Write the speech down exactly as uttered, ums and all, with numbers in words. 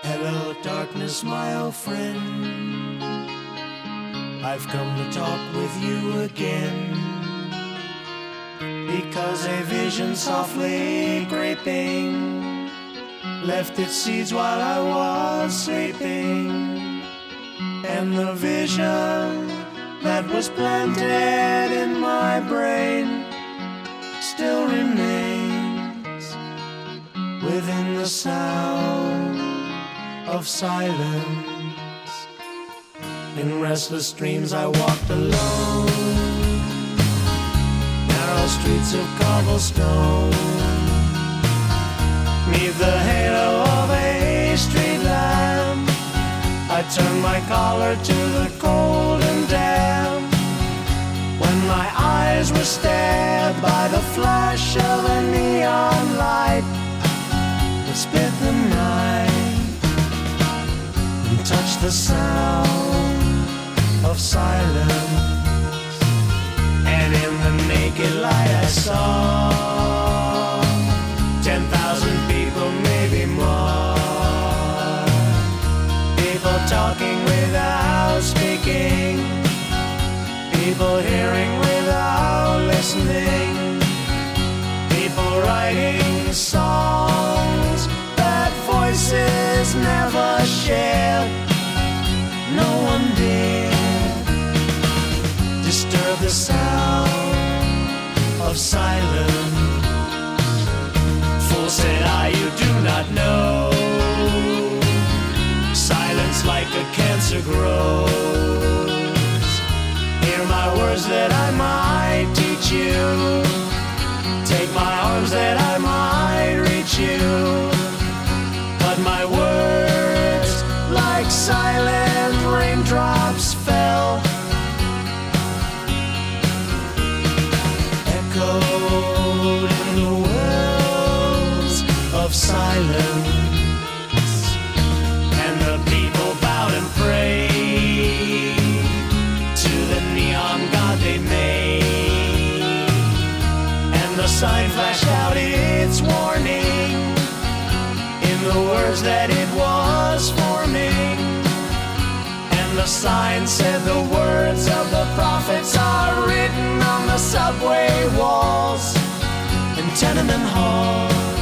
Hello, darkness, my old friend. I've come to talk with you again, because a vision softly creeping left its seeds while I was sleeping. And the vision that was planted in my brain still remains within the sound of silence. In restless dreams I walked alone, narrow streets of cobblestone, neath the halo of a street lamp. I turned my collar to the cold and damp, when my eyes were stabbed by the flash of a neon light that split the night and touched the sound of silence. And in the naked light I saw ten thousand people, maybe more, people talking without speaking, people hearing without listening, people writing songs that voices never shared. No one did disturb the sound of silence. Fool, said I, you do not know, silence like a cancer grows. Hear my words that I might teach you, take my arms that I might reach you, but my words like silent raindrops fell, echoed in the wells of silence. And the people bowed and prayed to the neon god they made, and the sign flashed out its warning in the words that it was forming. And the sign said the words of the prophets are written on the subway walls and tenement halls.